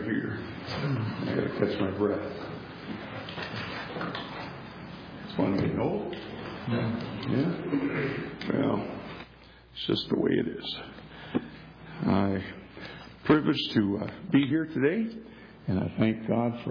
right here. I gotta catch my breath. It's fun getting old. Yeah? Well, it's just the way it is. I'm privileged to be here today, and I thank God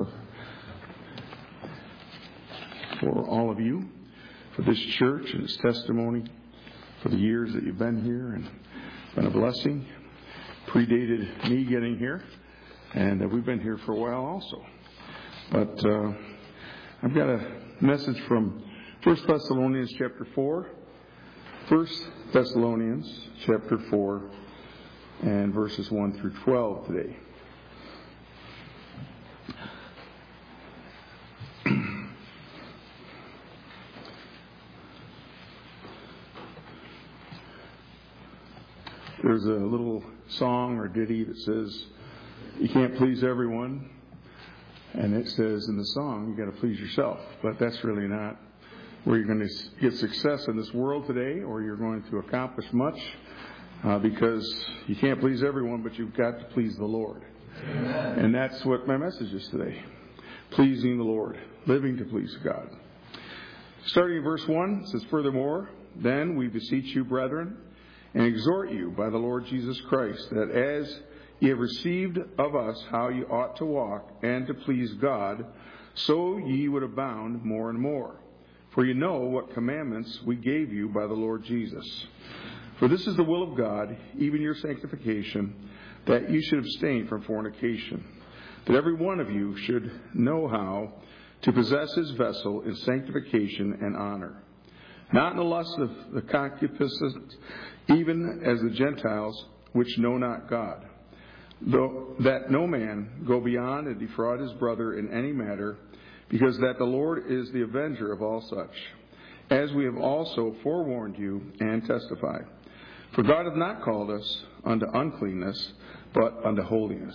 for all of you, for this church and its testimony, for the years that you've been here, and it's been a blessing. Predated me getting here, and we've been here for a while also. But I've got a message from 1 Thessalonians chapter 4. 1 Thessalonians chapter 4 and verses 1 through 12 today. There's a little song or ditty that says, you can't please everyone. And it says in the song, you got to please yourself. But that's really not where you're going to get success in this world today, or you're going to accomplish much, because you can't please everyone, but you've got to please the Lord. Amen. And that's what my message is today. Pleasing the Lord. Living to please God. Starting in verse 1, it says, furthermore, then we beseech you, brethren, and exhort you by the Lord Jesus Christ, that as ye have received of us how ye ought to walk, and to please God, so ye would abound more and more. For ye know what commandments we gave you by the Lord Jesus. For this is the will of God, even your sanctification, that you should abstain from fornication, that every one of you should know how to possess his vessel in sanctification and honor, not in the lust of the concupiscence, even as the Gentiles which know not God, though that no man go beyond and defraud his brother in any matter, because that the Lord is the avenger of all such, as we have also forewarned you and testified. For God hath not called us unto uncleanness, but unto holiness.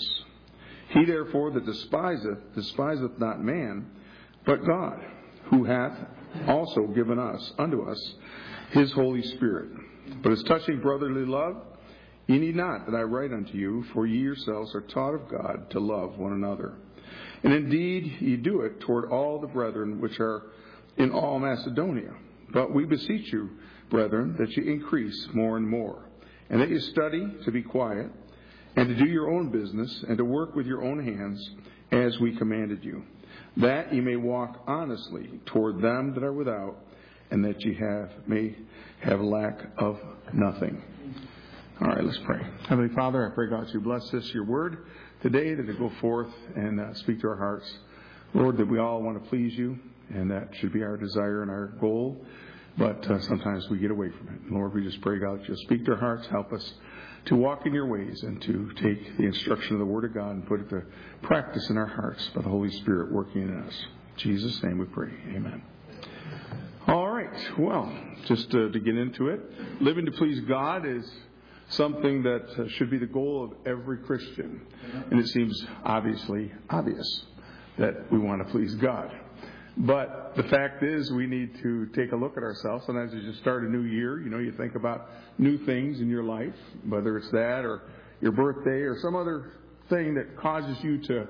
He therefore that despiseth not man, but God, who hath also given unto us his Holy Spirit. But as touching brotherly love, ye need not that I write unto you, for ye yourselves are taught of God to love one another. And indeed ye do it toward all the brethren which are in all Macedonia. But we beseech you, brethren, that ye increase more and more, and that ye study to be quiet, and to do your own business, and to work with your own hands, as we commanded you, that ye may walk honestly toward them that are without, and that ye may have lack of nothing. All right, let's pray. Heavenly Father, I pray, God, you bless this, your word today, that it go forth and speak to our hearts. Lord, that we all want to please you, and that should be our desire and our goal. But sometimes we get away from it. Lord, we just pray, God, that you'll speak to our hearts, help us to walk in your ways and to take the instruction of the Word of God and put it to practice in our hearts by the Holy Spirit working in us. In Jesus' name we pray. Amen. All right. Well, just to get into it, living to please God is something that should be the goal of every Christian. And it seems obviously obvious that we want to please God. But the fact is, we need to take a look at ourselves. Sometimes as you start a new year, you think about new things in your life, whether it's that or your birthday or some other thing that causes you to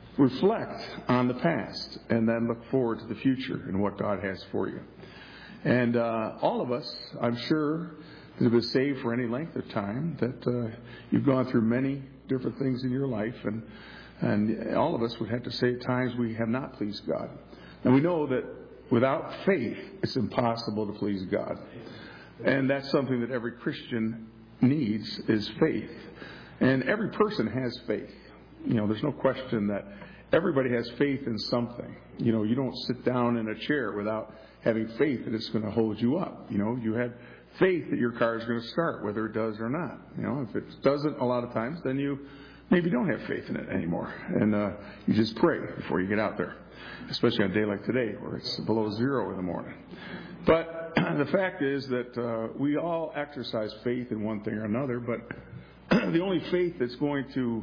reflect on the past and then look forward to the future and what God has for you. And all of us, I'm sure, have been saved for any length of time, that you've gone through many different things in your life, and all of us would have to say at times we have not pleased God. And we know that without faith, it's impossible to please God. And that's something that every Christian needs, is faith. And every person has faith. There's no question that everybody has faith in something. You don't sit down in a chair without having faith that it's going to hold you up. You have faith that your car is going to start, whether it does or not. If it doesn't a lot of times, then you maybe don't have faith in it anymore. And you just pray before you get out there, especially on a day like today where it's below 0 in the morning. But the fact is that we all exercise faith in one thing or another, but the only faith that's going to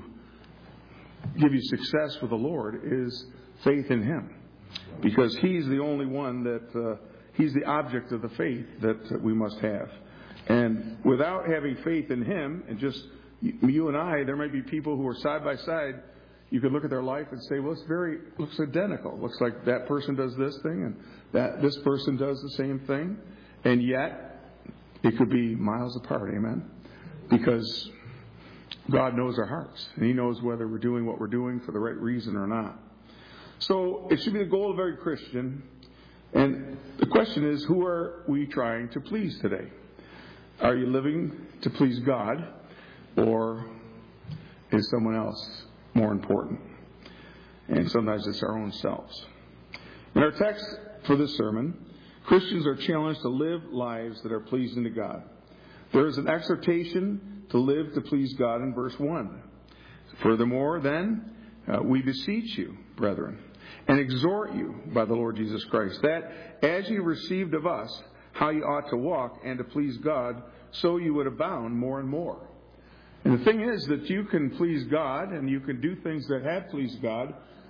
give you success with the Lord is faith in Him. Because He's the only one that, He's the object of the faith that we must have. And without having faith in Him, and just you and I, there may be people who are side by side you could look at their life and say, well, looks identical. Looks like that person does this thing and that this person does the same thing. And yet, it could be miles apart, amen? Because God knows our hearts. And He knows whether we're doing what we're doing for the right reason or not. So, it should be the goal of every Christian. And the question is, who are we trying to please today? Are you living to please God? Or is someone else more important? And sometimes it's our own selves. In our text for this sermon, Christians are challenged to live lives that are pleasing to God. There is an exhortation to live to please God in verse 1. Furthermore, then, we beseech you, brethren, and exhort you by the Lord Jesus Christ, that as you received of us how you ought to walk and to please God, so you would abound more and more. And the thing is that you can please God and you can do things that have pleased God,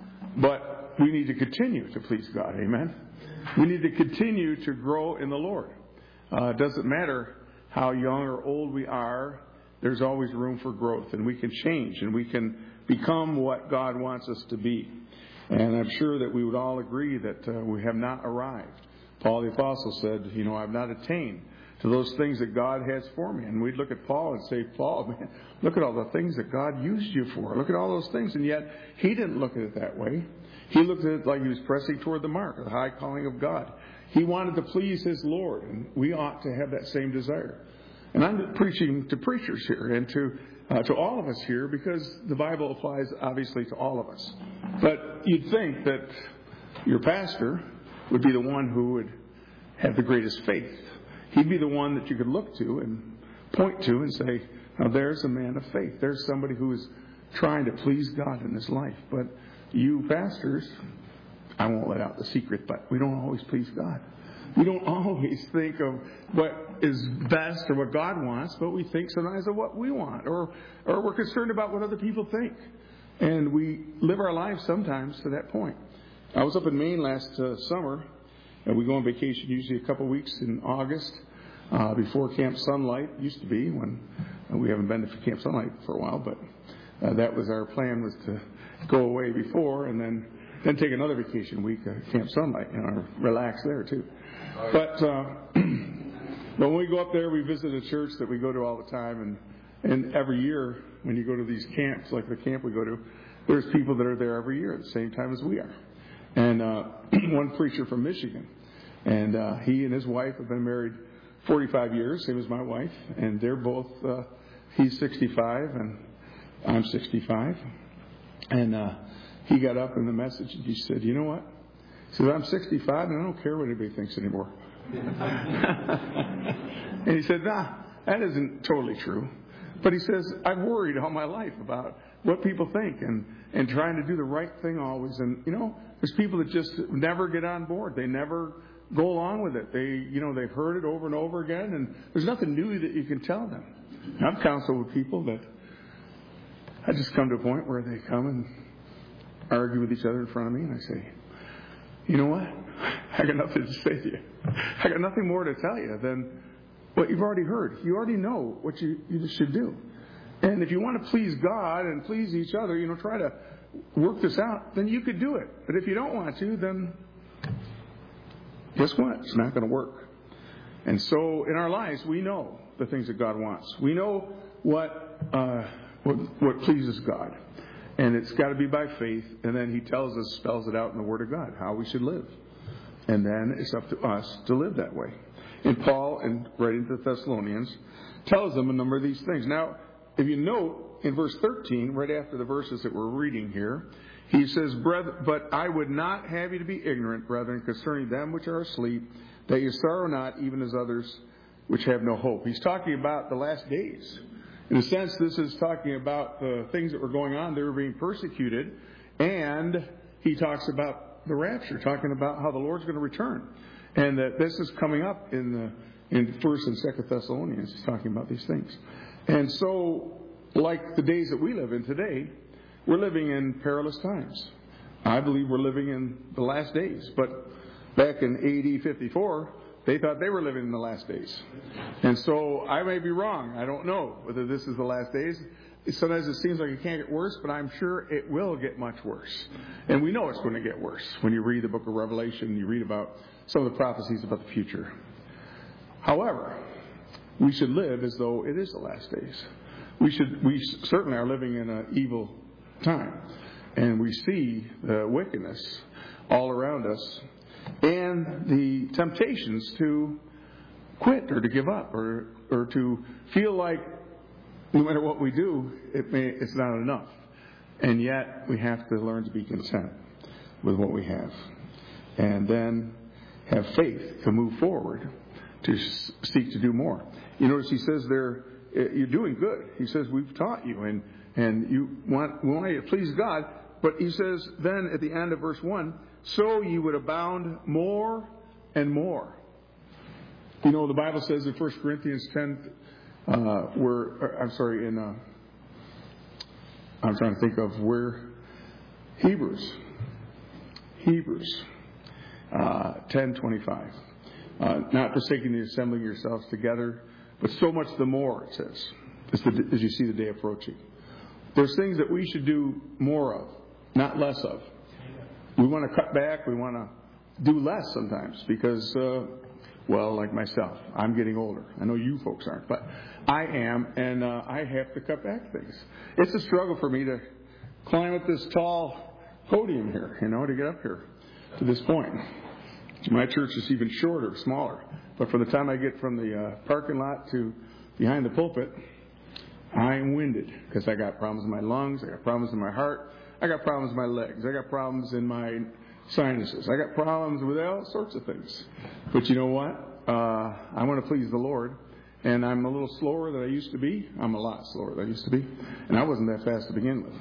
but we need to continue to please God. Amen? We need to continue to grow in the Lord. It doesn't matter how young or old we are, there's always room for growth, and we can change and we can become what God wants us to be. And I'm sure that we would all agree that we have not arrived. Paul the Apostle said, I've not attained to those things that God has for me. And we'd look at Paul and say, Paul, man, look at all the things that God used you for. Look at all those things. And yet, he didn't look at it that way. He looked at it like he was pressing toward the mark, the high calling of God. He wanted to please his Lord, and we ought to have that same desire. And I'm preaching to preachers here and to all of us here, because the Bible applies obviously to all of us. But you'd think that your pastor would be the one who would have the greatest faith. He'd be the one that you could look to and point to and say, now there's a man of faith. There's somebody who is trying to please God in his life. But you pastors, I won't let out the secret, but we don't always please God. We don't always think of what is best or what God wants, but we think sometimes of what we want, or we're concerned about what other people think. And we live our lives sometimes to that point. I was up in Maine last summer, and we go on vacation usually a couple of weeks in August before Camp Sunlight. Used to be, when we haven't been to Camp Sunlight for a while, but that was our plan, was to go away before and then take another vacation week at Camp Sunlight and relax there too. But when we go up there, we visit a church that we go to all the time, and every year when you go to these camps, like the camp we go to, there's people that are there every year at the same time as we are. And one preacher from Michigan, and he and his wife have been married 45 years, same as my wife, and they're both, he's 65 and I'm 65. And he got up in the message and he said, you know what? He said, I'm 65 and I don't care what anybody thinks anymore. And he said, nah, that isn't totally true. But he says, I've worried all my life about what people think and trying to do the right thing always. And, there's people that just never get on board. They never go along with it. They've heard it over and over again, and there's nothing new that you can tell them. I've counseled with people that I just come to a point where they come and argue with each other in front of me, and I say, you know what? I got nothing to say to you. I got nothing more to tell you than what you've already heard. You already know what you should do. And if you want to please God and please each other, try to work this out, then you could do it. But if you don't want to, then guess what? It's not going to work. And so in our lives, we know the things that God wants. We know what pleases God. And it's got to be by faith. And then He spells it out in the Word of God, how we should live. And then it's up to us to live that way. And Paul, in writing to the Thessalonians, tells them a number of these things. Now, if you note, in verse 13, right after the verses that we're reading here, he says, but I would not have you to be ignorant, brethren, concerning them which are asleep, that you sorrow not, even as others which have no hope. He's talking about the last days. In a sense, this is talking about the things that were going on. They were being persecuted. And he talks about the rapture, talking about how the Lord's going to return. And that this is coming up in 1st and 2nd Thessalonians. He's talking about these things. And so, like the days that we live in today, we're living in perilous times. I believe we're living in the last days. But back in AD 54, they thought they were living in the last days. And so I may be wrong. I don't know whether this is the last days. sometimes it seems like it can't get worse, but I'm sure it will get much worse. And we know it's going to get worse when you read the book of Revelation, you read about some of the prophecies about the future. However, we should live as though it is the last days. We certainly are living in an evil time. And we see the wickedness all around us and the temptations to quit or to give up or to feel like no matter what we do, it's not enough. And yet we have to learn to be content with what we have. And then have faith to move forward, to seek to do more. You notice he says there, you're doing good. He says, we've taught you and we want you to please God. But he says then at the end of verse 1, so you would abound more and more. You know, the Bible says in 1 Corinthians 10, I'm trying to think of where Hebrews 10:25. Not forsaking the assembling yourselves together, but so much the more, it says, as you see the day approaching. There's things that we should do more of, not less of. We want to cut back, we want to do less sometimes because, like myself, I'm getting older. I know you folks aren't, but I am, and I have to cut back things. It's a struggle for me to climb up this tall podium here, to get up here to this point. My church is even shorter, smaller. But from the time I get from the parking lot to behind the pulpit, I'm winded because I got problems in my lungs, I got problems in my heart, I got problems in my legs, I got problems in my sinuses, I got problems with all sorts of things. But you know what? I want to please the Lord, and I'm a little slower than I used to be. I'm a lot slower than I used to be, and I wasn't that fast to begin with.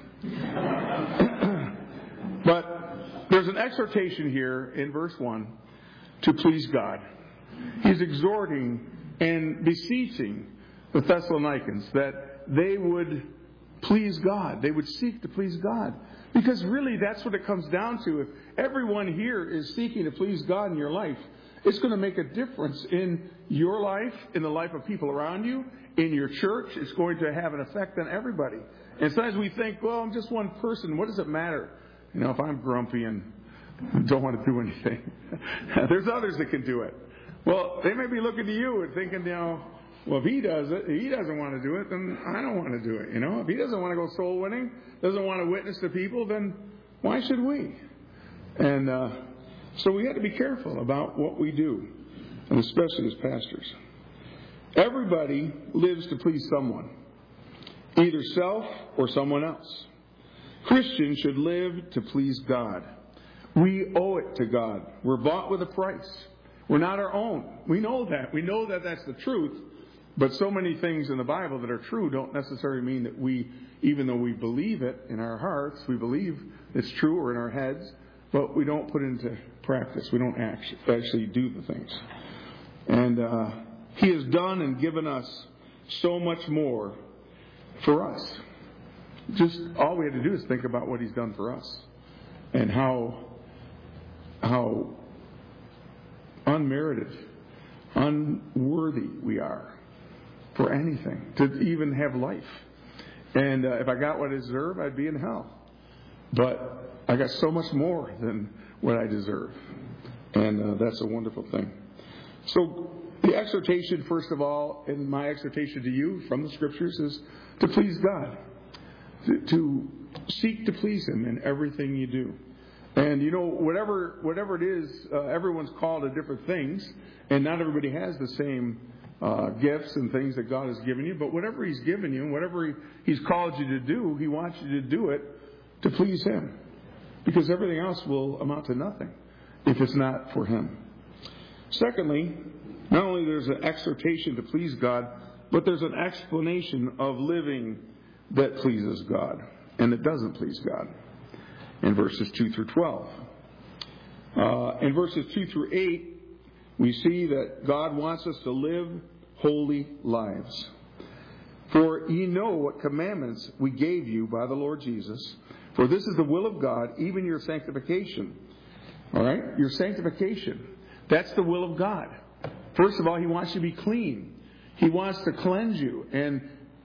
But there's an exhortation here in verse 1 to please God. He's exhorting and beseeching the Thessalonians that they would please God. They would seek to please God. Because really that's what it comes down to. If everyone here is seeking to please God in your life, it's going to make a difference in your life, in the life of people around you, in your church. It's going to have an effect on everybody. And sometimes we think, well, I'm just one person. What does it matter? If I'm grumpy and don't want to do anything. There's others that can do it. Well, they may be looking to you and thinking, well, if he does it, he doesn't want to do it, then I don't want to do it. If he doesn't want to go soul winning, doesn't want to witness to people, then why should we? And so we have to be careful about what we do, and especially as pastors. Everybody lives to please someone, either self or someone else. Christians should live to please God. We owe it to God. We're bought with a price. We're not our own. We know that. We know that that's the truth. But so many things in the Bible that are true don't necessarily mean that we, even though we believe it in our hearts, we believe it's true or in our heads, but we don't put it into practice. We don't actually do the things. And He has done and given us so much more for us. Just all we have to do is think about what He's done for us and how unmerited, unworthy we are for anything, to even have life. And if I got what I deserve, I'd be in hell. But I got so much more than what I deserve. And that's a wonderful thing. So the exhortation, first of all, and my exhortation to you from the Scriptures is to please God. To seek to please Him in everything you do. And whatever it is, everyone's called to different things, and not everybody has the same gifts and things that God has given you. But whatever He's given you, and whatever He's called you to do, He wants you to do it to please Him, because everything else will amount to nothing if it's not for Him. Secondly, not only there's an exhortation to please God, but there's an explanation of living that pleases God and that doesn't please God in verses 2 through 12. In verses 2 through 8, we see that God wants us to live holy lives. For ye know what commandments we gave you by the Lord Jesus. For this is the will of God, even your sanctification. All right? Your sanctification. That's the will of God. First of all, He wants you to be clean. He wants to cleanse you and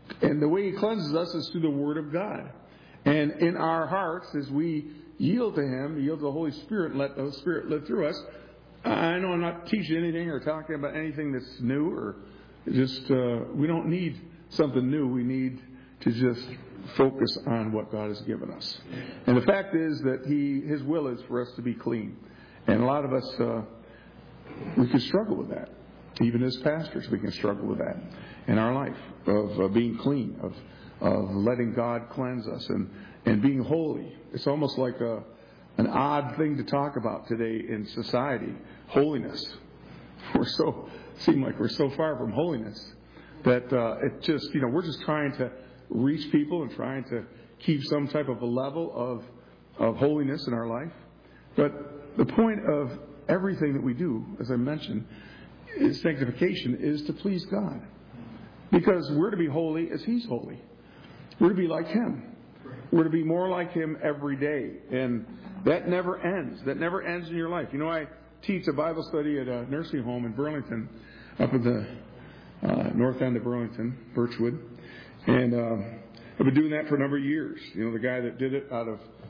And the way He cleanses us is through the Word of God. And in our hearts, as we yield to Him, yield to the Holy Spirit, let the Spirit live through us. I know I'm not teaching anything or talking about anything that's new, or just, we don't need something new. We need to just focus on what God has given us. And the fact is that His will is for us to be clean. And a lot of us, we can struggle with that. Even as pastors, we can struggle with that in our life, of being clean, of letting God cleanse us and being holy. It's almost like an odd thing to talk about today in society, holiness. Seem like we're so far from holiness that it just, we're just trying to reach people and trying to keep some type of a level of holiness in our life. But the point of everything that we do, as I mentioned, is sanctification, is to please God. Because we're to be holy as He's holy. We're to be like Him. We're to be more like Him every day. And that never ends. That never ends in your life. I teach a Bible study at a nursing home in Burlington, up at the north end of Burlington, Birchwood. And I've been doing that for a number of years. The guy that did it out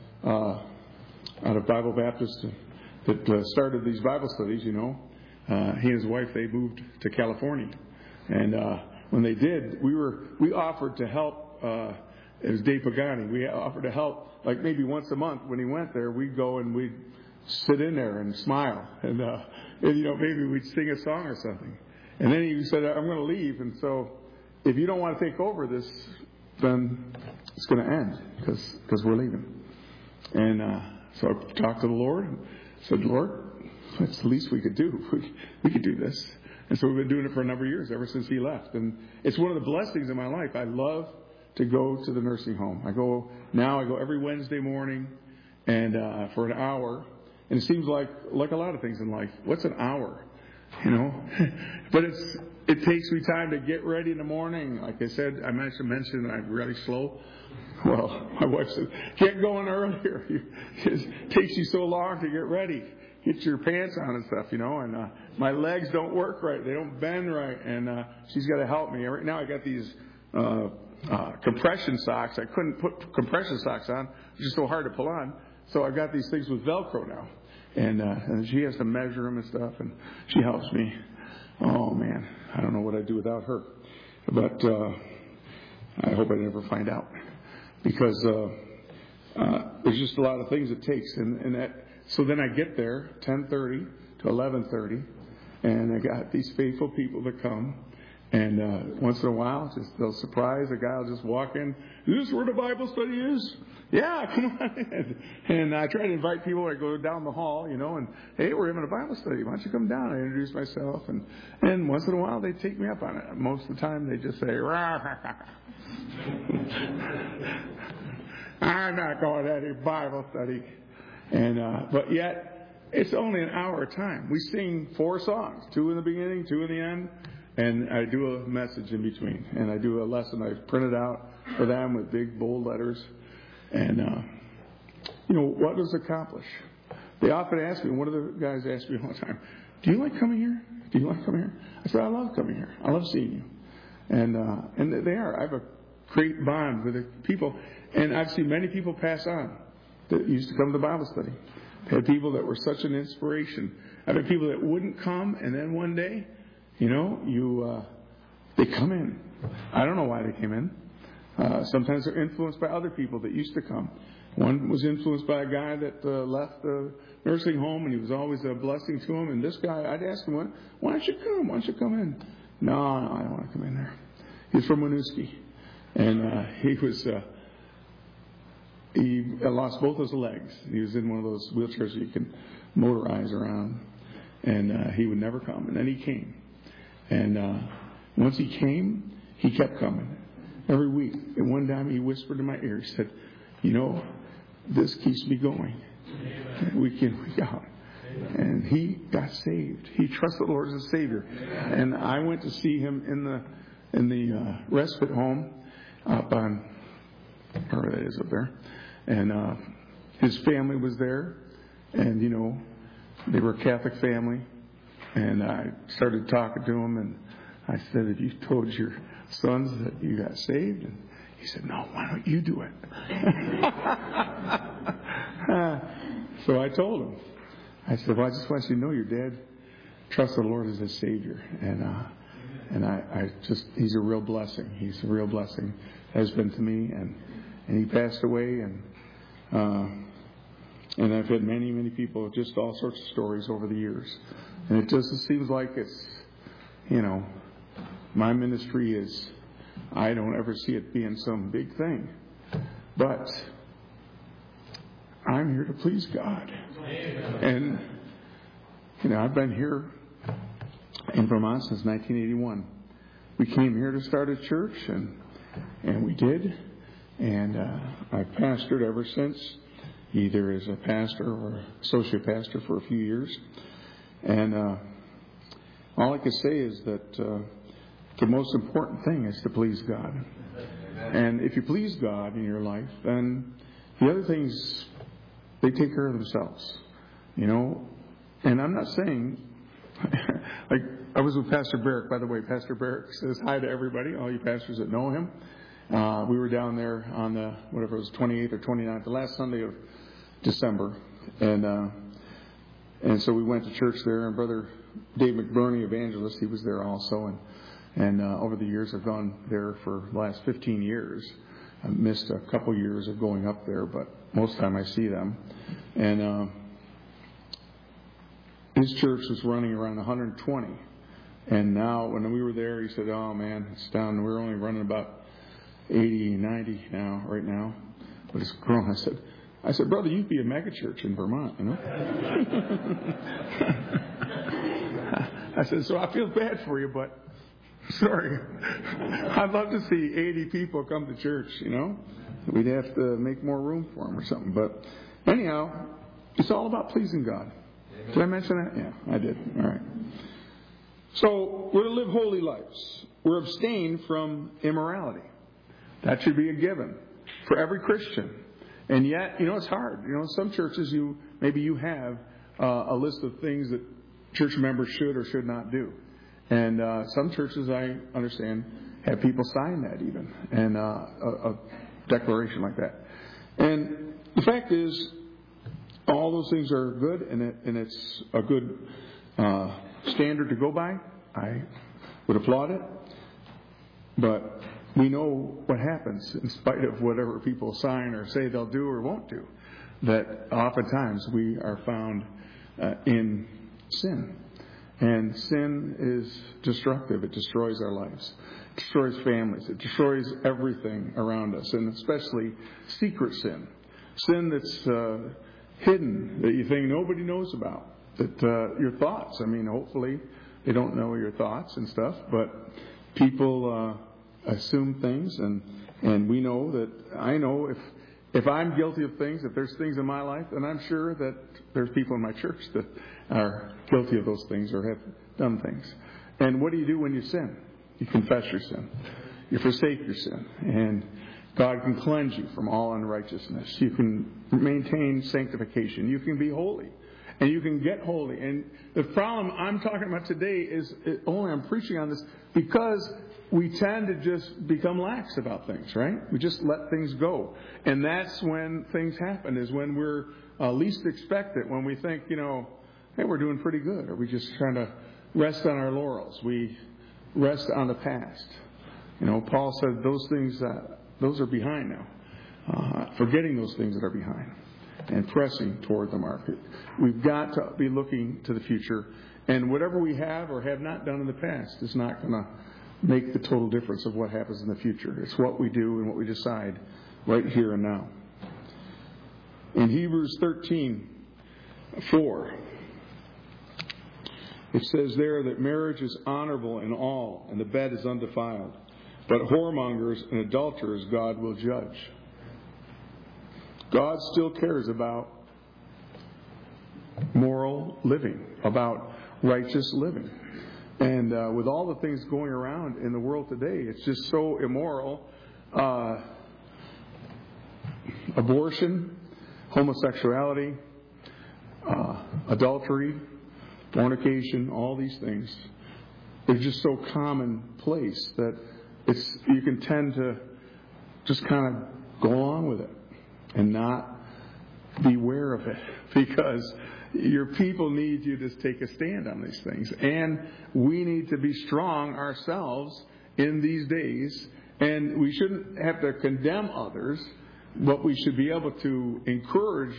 of Bible Baptist that started these Bible studies, he and his wife, they moved to California. And when they did, we offered to help. It was Dave Pagani. We offered to help, like maybe once a month when he went there. We'd go and we'd sit in there and smile, and maybe we'd sing a song or something. And then he said, "I'm going to leave, and so if you don't want to take over this, then it's going to end because we're leaving." And so I talked to the Lord and said, "Lord, that's the least we could do. We could do this." And so we've been doing it for a number of years, ever since he left. And it's one of the blessings in my life. I love to go to the nursing home. I go every Wednesday morning and for an hour. And it seems like a lot of things in life. What's an hour? But it takes me time to get ready in the morning. Like I said, I mentioned I'm really slow. Well, my wife said, "Get going earlier. It takes you so long to get ready. Get your pants on and stuff, and my legs don't work right. They don't bend right, and she's got to help me. Right now I got these compression socks. I couldn't put compression socks on. It's just so hard to pull on. So I've got these things with Velcro now. And she has to measure them and stuff, and she helps me. Oh, man, I don't know what I'd do without her. But I hope I never find out. Because there's just a lot of things it takes. So then I get there, 10:30 to 11:30, and I got these faithful people that come. And once in a while, they'll surprise. A guy will just walk in. "Is this where the Bible study is?" "Yeah, come on in." And I try to invite people. I go down the hall, and, "Hey, we're having a Bible study. Why don't you come down?" I introduce myself. And once in a while, they take me up on it. Most of the time, they just say, "Rah." "I'm not going to any Bible study." But yet, it's only an hour of time. We sing 4 songs, 2 in the beginning, 2 in the end. And I do a message in between. And I do a lesson I've printed out for them with big, bold letters. And, what does it accomplish? They often ask me, one of the guys asked me all the time, "Do you like coming here? Do you like coming here?" I said, "I love coming here. I love seeing you." And they are. I have a great bond with the people. And I've seen many people pass on that used to come to the Bible study. I had people that were such an inspiration. I've had people that wouldn't come, and then one day, they come in. I don't know why they came in. Sometimes they're influenced by other people that used to come. One was influenced by a guy that left the nursing home, and he was always a blessing to him. And this guy, I'd ask him, "Why don't you come? Why don't you come in?" No, I don't want to come in there. He's from Winooski. And he lost both his legs. He was in one of those wheelchairs you can motorize around. And he would never come. And then he came. And once he came, he kept coming every week. And one time he whispered in my ear, he said, "This keeps me going week in, week out." And he got saved. He trusted the Lord as a Savior. And I went to see him in the respite home up on, wherever that is up there. And his family was there. And, they were a Catholic family. And I started talking to him, and I said, "If you told your sons that you got saved? And he said, no, why don't you do it? So I told him. I said, well, I just want you to know your dad trusts the Lord as his Savior. And I just, he's a real blessing. He's a real blessing. Has been to me. And he passed away. And I've had many, many people, just all sorts of stories over the years. And it just seems like it's, my ministry is, I don't ever see it being some big thing. But I'm here to please God. And, I've been here in Vermont since 1981. We came here to start a church, and we did. And I've pastored ever since, either as a pastor or associate pastor for a few years. And all I can say is that the most important thing is to please God. And if you please God in your life, then the other things, they take care of themselves. And I'm not saying, like, I was with Pastor Barrick. By the way, Pastor Barrick says hi to everybody, all you pastors that know him. We were down there on the, 28th or 29th, the last Sunday of December. And so we went to church there, and Brother Dave McBurney, evangelist, he was there also. And over the years, I've gone there for the last 15 years. I missed a couple years of going up there, but most of the time I see them. And his church was running around 120. And now, when we were there, he said, oh, man, it's down. We're only running about 80, 90 now, right now. But it's grown. I said, brother, you'd be a mega church in Vermont, I said, so I feel bad for you, but sorry. I'd love to see 80 people come to church, We'd have to make more room for them or something. But anyhow, it's all about pleasing God. Did I mention that? Yeah, I did. All right. So we're to live holy lives. We're abstain from immorality. That should be a given for every Christian. And yet, it's hard. Some churches, maybe you have a list of things that church members should or should not do. And some churches, I understand, have people sign that even, and a declaration like that. And the fact is, all those things are good, and it's a good standard to go by. I would applaud it. But we know what happens in spite of whatever people sign or say they'll do or won't do, that oftentimes we are found in sin. And sin is destructive. It destroys our lives. It destroys families. It destroys everything around us, and especially secret sin. Sin that's hidden, that you think nobody knows about. That your thoughts, hopefully they don't know your thoughts and stuff, but people assume things, and we know that, I know if I'm guilty of things, if there's things in my life, then I'm sure that there's people in my church that are guilty of those things or have done things. And what do you do when you sin? You confess your sin. You forsake your sin. And God can cleanse you from all unrighteousness. You can maintain sanctification. You can be holy. And you can get holy. And the problem I'm talking about today is only I'm preaching on this because we tend to just become lax about things, right? We just let things go. And that's when things happen, is when we're least expect it, when we think, hey, we're doing pretty good. Or we just trying to rest on our laurels. We rest on the past. Paul said those things, those are behind now. Forgetting those things that are behind and pressing toward the mark. We've got to be looking to the future. And whatever we have or have not done in the past is not going to make the total difference of what happens in the future. It's what we do and what we decide right here and now. In Hebrews 13:4, it says there that marriage is honorable in all, and the bed is undefiled. But whoremongers and adulterers God will judge. God still cares about moral living, about righteous living. And with all the things going around in the world today, it's just so immoral. Abortion, homosexuality, adultery, fornication, all these things, they're just so commonplace that you can tend to just kind of go along with it and not be aware of it, because your people need you to take a stand on these things. And we need to be strong ourselves in these days. And we shouldn't have to condemn others, but we should be able to encourage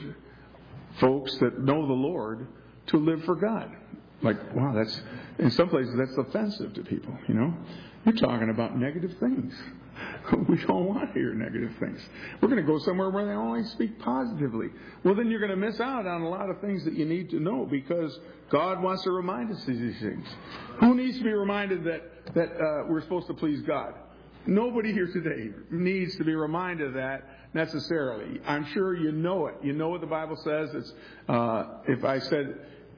folks that know the Lord to live for God. Like, wow, that's, in some places that's offensive to people, you know. You're talking about negative things. We don't want to hear negative things. We're going to go somewhere where they only speak positively. Well, then you're going to miss out on a lot of things that you need to know, because God wants to remind us of these things. Who needs to be reminded that we're supposed to please God? Nobody here today needs to be reminded of that necessarily. I'm sure you know it. You know what the Bible says. It's if I said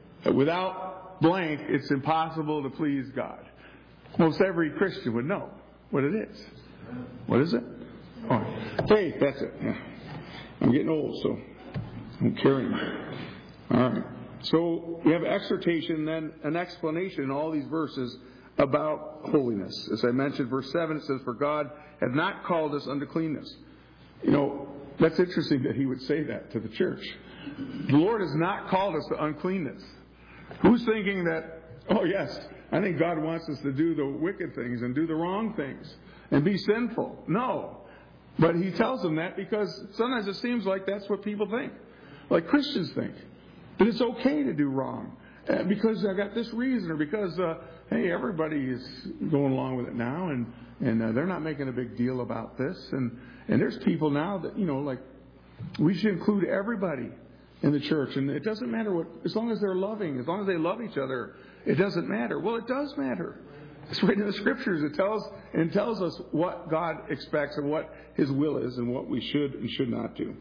without blank, it's impossible to please God. Most every Christian would know what it is. What is it? Oh, faith, that's it. Yeah. I'm getting old, so I'm carrying it. All right. So we have exhortation, then an explanation in all these verses about holiness. As I mentioned, verse 7, it says, "For God hath not called us unto cleanness." You know, that's interesting that he would say that to the church. The Lord has not called us to uncleanness. Who's thinking that, oh yes, I think God wants us to do the wicked things and do the wrong things and be sinful? No. But he tells them that because sometimes it seems like that's what people think. Like Christians think. That it's okay to do wrong. Because I got this reason, or because, hey, everybody is going along with it now, and they're not making a big deal about this. And there's people now that, you know, like, we should include everybody in the church. And it doesn't matter what, as long as they're loving, as long as they love each other, it doesn't matter. Well, it does matter. It's written in the Scriptures. It tells us what God expects and what His will is and what we should and should not do.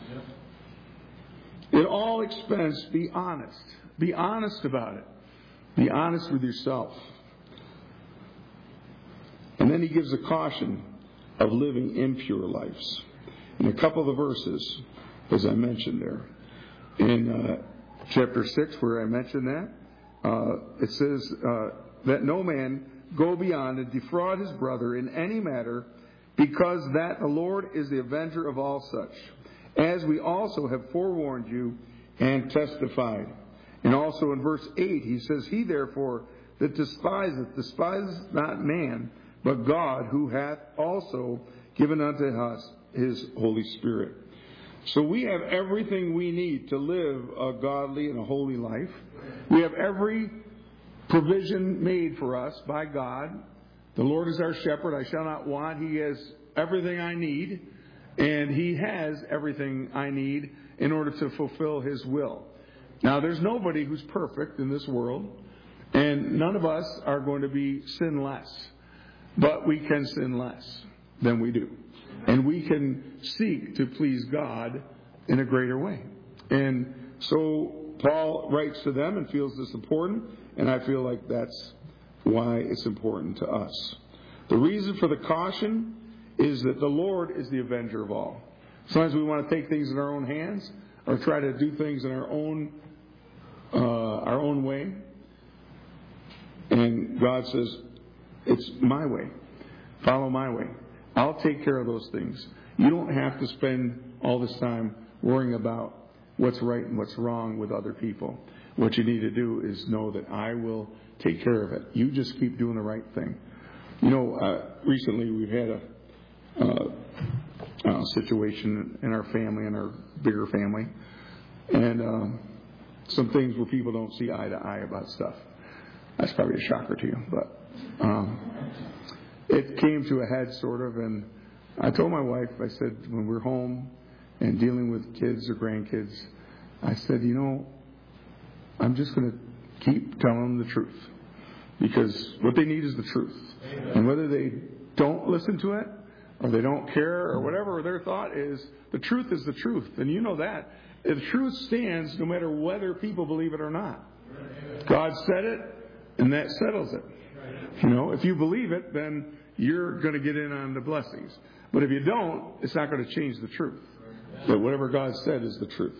In all expense, be honest. Be honest about it. Be honest with yourself. And then he gives a caution of living impure lives. In a couple of the verses, as I mentioned there. In chapter 6, where I mentioned that, it says that no man go beyond and defraud his brother in any matter, because that the Lord is the avenger of all such, as we also have forewarned you and testified. And also in verse 8, he says, "He therefore that despiseth not man, but God, who hath also given unto us His Holy Spirit." So we have everything we need to live a godly and a holy life. We have every provision made for us by God. The Lord is our shepherd, I shall not want. He has everything I need, and He has everything I need in order to fulfill His will. Now, there's nobody who's perfect in this world, and none of us are going to be sinless. But we can sin less than we do. And we can seek to please God in a greater way. And so Paul writes to them and feels this important, and I feel like that's why it's important to us. The reason for the caution is that the Lord is the avenger of all. Sometimes we want to take things in our own hands or try to do things in our own way. And God says, it's my way. Follow my way. I'll take care of those things. You don't have to spend all this time worrying about what's right and what's wrong with other people. What you need to do is know that I will take care of it. You just keep doing the right thing. You know, recently we've had a situation in our family, in our bigger family, and some things where people don't see eye to eye about stuff. That's probably a shocker to you, but it came to a head sort of, and I told my wife, I said, when we're home and dealing with kids or grandkids, I said, you know, I'm just going to keep telling them the truth, because what they need is the truth. And whether they don't listen to it or they don't care or whatever their thought is, the truth is the truth. And you know that. The truth stands no matter whether people believe it or not. God said it, and that settles it. You know, if you believe it, then you're going to get in on the blessings. But if you don't, it's not going to change the truth. But whatever God said is the truth.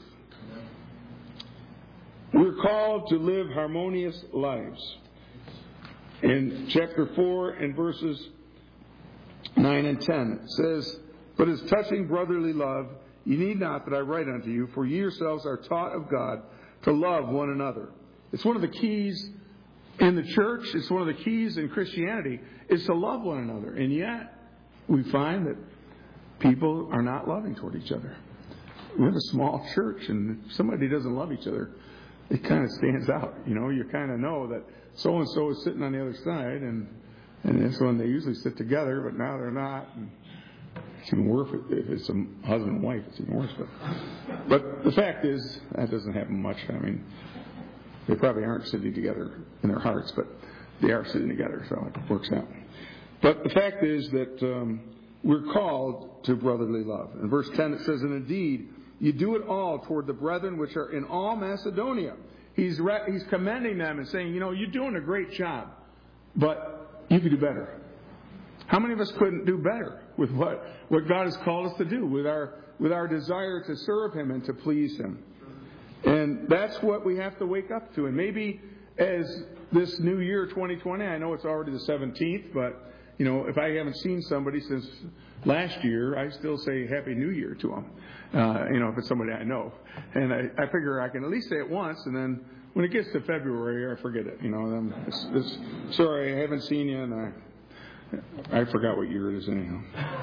We're called to live harmonious lives. In chapter 4 and verses 9 and 10. It says, "But as touching brotherly love, ye need not that I write unto you, for ye yourselves are taught of God to love one another." It's one of the keys in the church. It's one of the keys in Christianity is to love one another. And yet, we find that people are not loving toward each other. We have a small church, and if somebody doesn't love each other, it kind of stands out. You kind of know that so-and-so is sitting on the other side, and that's when they usually sit together, but now they're not. And it's even worse if it's a husband and wife. It's even worse. But the fact is, that doesn't happen much. I mean, they probably aren't sitting together in their hearts, but they are sitting together, so it works out. But the fact is that we're called to brotherly love. In verse 10 it says, "And indeed, you do it all toward the brethren which are in all Macedonia." He's commending them and saying, you're doing a great job, but you could do better. How many of us couldn't do better with what God has called us to do, with our desire to serve Him and to please Him? And that's what we have to wake up to. And maybe as this new year, 2020, I know it's already the 17th, but if I haven't seen somebody since last year, I still say Happy New Year to them. If it's somebody I know. And I figure I can at least say it once, and then when it gets to February, I forget it. Sorry, I haven't seen you, and I forgot what year it is anyhow.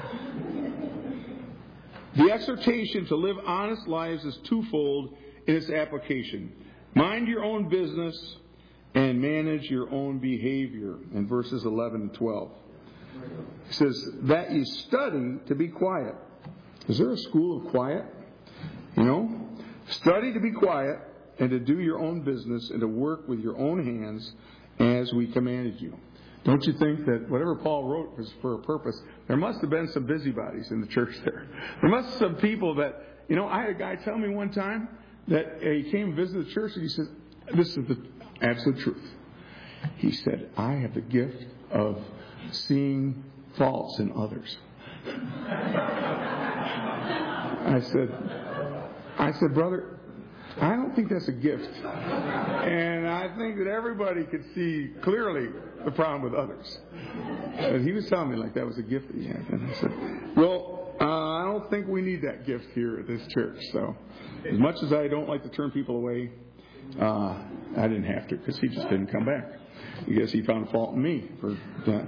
The exhortation to live honest lives is twofold in its application. Mind your own business and manage your own behavior, in verses 11 and 12. It says, "That you study to be quiet." Is there a school of quiet? Study to be quiet and to do your own business and to work with your own hands as we commanded you. Don't you think that whatever Paul wrote was for a purpose? There must have been some busybodies in the church there. There must have been some people that, I had a guy tell me one time that he came and visited the church and he said, this is the absolute truth. He said, "I have the gift of seeing faults in others." I said, "Brother, I don't think that's a gift. And I think that everybody could see clearly the problem with others." And he was telling me like that was a gift that he had. And I said, "Well, I don't think we need that gift here at this church." So as much as I don't like to turn people away, I didn't have to, because he just didn't come back. I guess he found fault in me for that.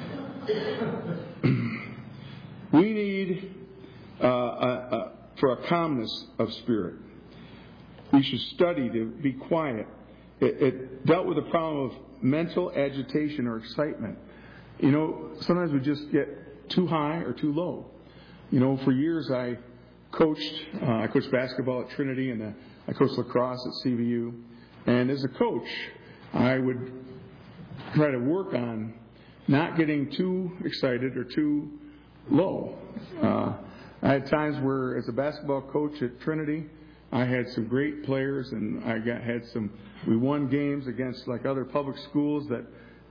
We need for a calmness of spirit. We should study to be quiet. It dealt with the problem of mental agitation or excitement. Sometimes we just get too high or too low. For years I coached basketball at Trinity, and I coached lacrosse at CVU. And as a coach, I would try to work on not getting too excited or too low. I had times where, as a basketball coach at Trinity, I had some great players, and we won games against like other public schools that,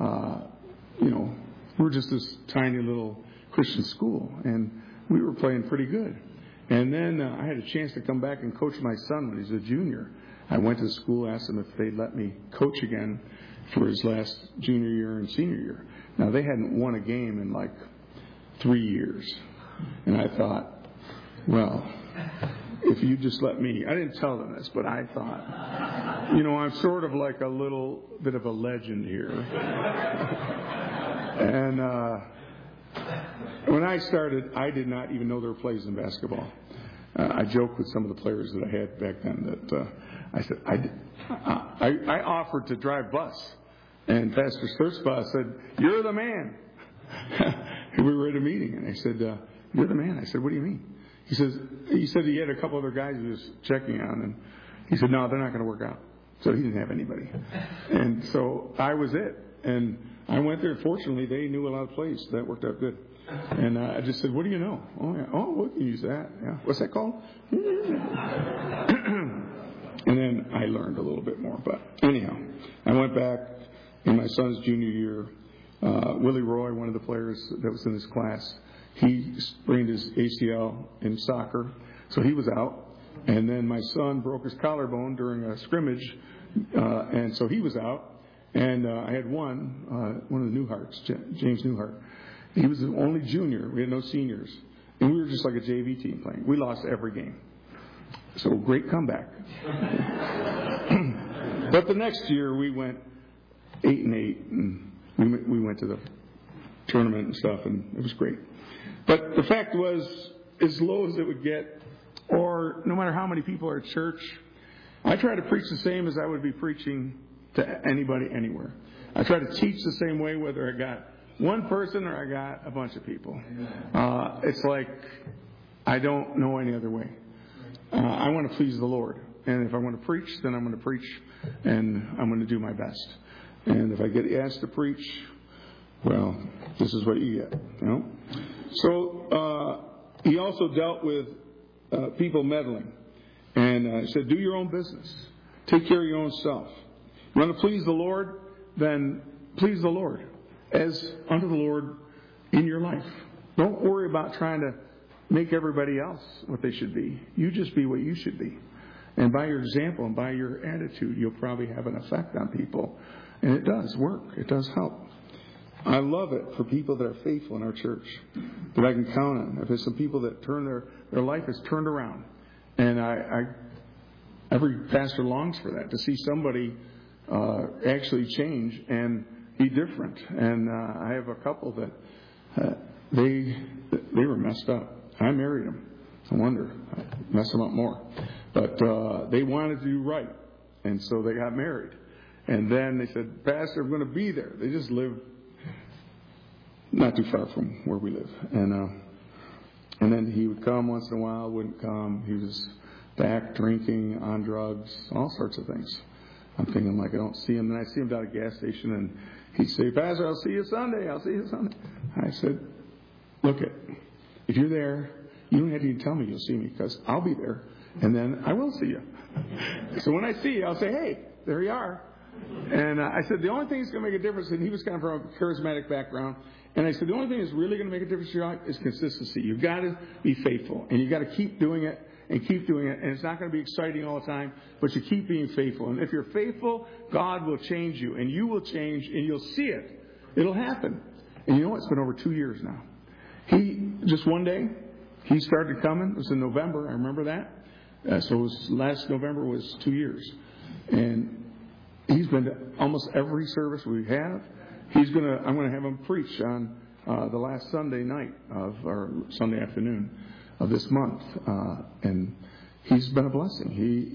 we're just this tiny little Christian school, and we were playing pretty good. And then I had a chance to come back and coach my son when he's a junior. I went to the school, asked them if they'd let me coach again for his last junior year and senior year. Now, they hadn't won a game in like 3 years. And I thought, well, if you just let me, I didn't tell them this, but I thought, I'm sort of like a little bit of a legend here. And when I started, I did not even know there were plays in basketball. I joked with some of the players that I had back then that I said, I offered to drive bus. And Pastor Sturzba said, "You're the man." We were at a meeting, and I said, "You're the man." I said, "What do you mean?" He said he had a couple other guys he was checking on, and he said, "No, they're not going to work out." So he didn't have anybody. And so I was it. And I went there. Fortunately, they knew a lot of plays. That worked out good. And I just said, "What do you know?" "Oh, yeah. Oh, we can use that. Yeah. What's that called?" And then I learned a little bit more. But anyhow, I went back in my son's junior year. Willie Roy, one of the players that was in this class, he sprained his ACL in soccer, so he was out. And then my son broke his collarbone during a scrimmage, and so he was out. And I had one of the Newharts, James Newhart. He was the only junior. We had no seniors. And we were just like a JV team playing. We lost every game. So great comeback. But the next year we went 8-8, and we went to the tournament and stuff, and it was great. But the fact was, as low as it would get, or no matter how many people are at church, I try to preach the same as I would be preaching to anybody anywhere. I try to teach the same way whether I got one person or I got a bunch of people. It's like I don't know any other way. I want to please the Lord. And if I want to preach, then I'm going to preach, and I'm going to do my best. And if I get asked to preach, well, this is what you get. You know? So he also dealt with people meddling. And he said, do your own business. Take care of your own self. You want to please the Lord? Then please the Lord as unto the Lord in your life. Don't worry about trying to make everybody else what they should be. You just be what you should be. And by your example and by your attitude, you'll probably have an effect on people. And it does work. It does help. I love it for people that are faithful in our church, that I can count on. If there's some people that turn their life has turned around. And every pastor longs for that, to see somebody actually change and be different. And I have a couple that they were messed up. I married them. No wonder I messed them up more. But they wanted to do right, and so they got married. And then they said, Pastor, I'm going to be there. They just live not too far from where we live. And then he would come once in a while, wouldn't come. He was back drinking, on drugs, all sorts of things. I'm thinking, like, I don't see him. And I see him down at a gas station, and he'd say, Pastor, I'll see you Sunday. I'll see you Sunday. I said, look, if you're there, you don't have to even tell me you'll see me, because I'll be there, and then I will see you. So when I see you, I'll say, hey, there you are. And I said, the only thing that's going to make a difference, and he was kind of from a charismatic background, and I said, the only thing that's really going to make a difference in your life is consistency. You've got to be faithful, and you've got to keep doing it, and keep doing it. And it's not going to be exciting all the time, but you keep being faithful. And if you're faithful, God will change you, and you will change, and you'll see it. It'll happen. And you know what? It's been over 2 years now. Just one day, he started coming. It was in November. I remember that. So last November was 2 years. And he's been to almost every service we have. I'm going to have him preach on the last Sunday night or Sunday afternoon of this month. And he's been a blessing.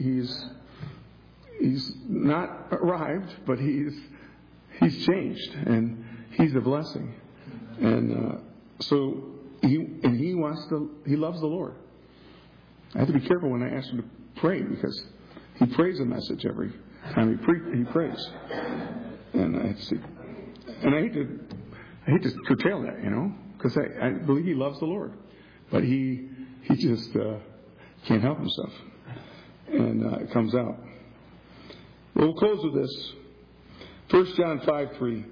He's not arrived, but he's changed, and he's a blessing. And so he loves the Lord. I have to be careful when I ask him to pray, because he prays a message every time he prays. And I hate to curtail that, because I believe he loves the Lord, but he just can't help himself, and it comes out. We'll close with this. 1 John 5:3.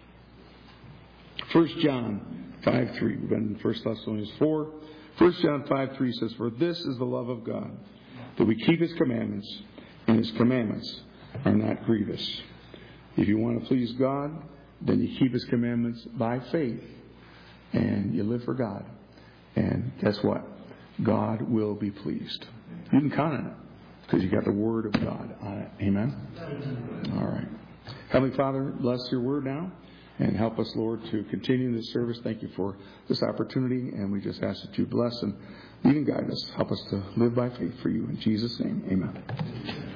1 John 5:3. We've been in 1 Thessalonians 4. 1 John 5:3 says, for this is the love of God, that we keep his commandments, and his commandments are not grievous. If you want to please God, then you keep his commandments by faith, and you live for God. And guess what? God will be pleased. You can count on it, because you got the Word of God on it. Amen? All right. Heavenly Father, bless your Word now, and help us, Lord, to continue this service. Thank you for this opportunity, and we just ask that you bless and lead and guide us. Help us to live by faith for you. In Jesus' name, amen.